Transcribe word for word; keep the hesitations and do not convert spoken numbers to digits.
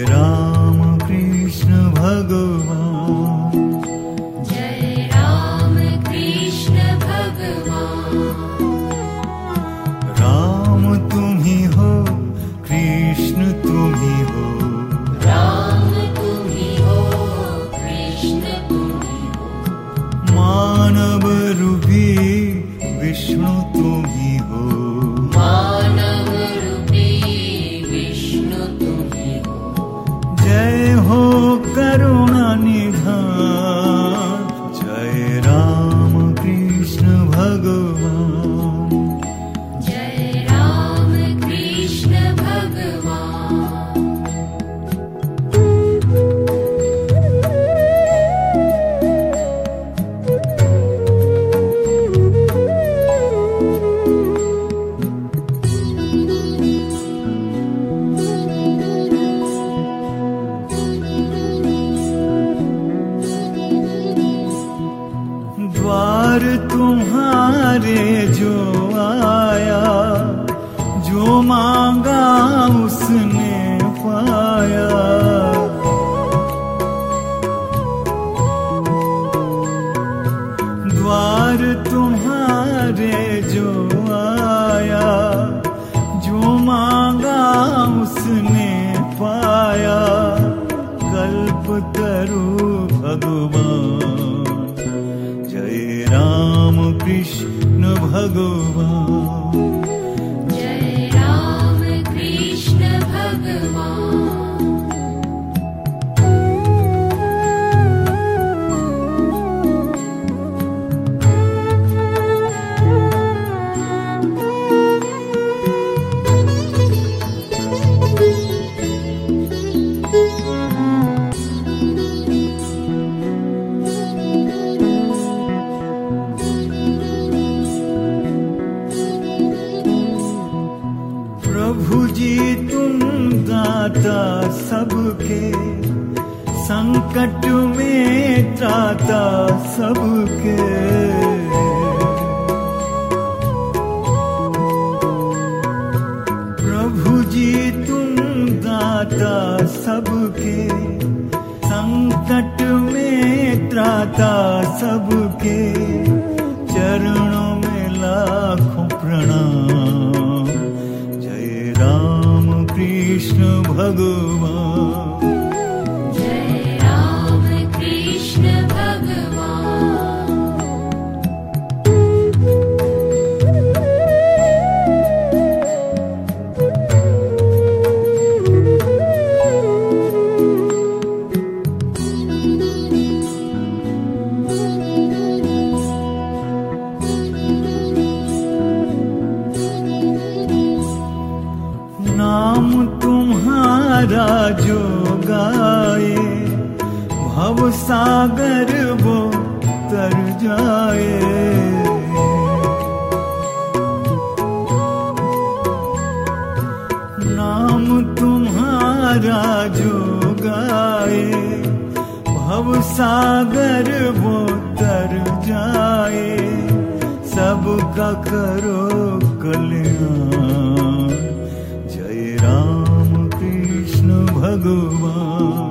राम कृष्ण भगवान, जय राम कृष्ण भगवान। राम तुम ही हो, कृष्ण तुम ही हो, राम तुम ही हो, कृष्ण तुम ही हो। मानव रूपी विष्णु तुम ही हो, मानव रूपी विष्णु तुम ही हो। जय हो करुणा निधान, जय राम कृष्ण भगवान, जय राम कृष्ण भगवान। द्वार तुम्हारे जो आया, जो मांगा उसने पाया। द्वार तुम्हारे जो आया, जो मांगा उसने पाया। कल्पतरु भगवान, जय राम कृष्ण भगवान, जय राम कृष्ण भगवान। प्रभु जी तुम दाता सबके, संकट में त्राता सबके। प्रभु जी तुम दाता सबके, संकट में त्राता सबके। चरणों में लाखों प्रणाम, जय राम कृष्ण भगवान, जय राम कृष्ण भगवान। नाम तुम्हारा जो गाए, भव सागर वो तर जाए। नाम तुम्हारा जो गाए, भव सागर वो तर जाए। सबका करो कल्याण, जय राम कृष्ण भगवान,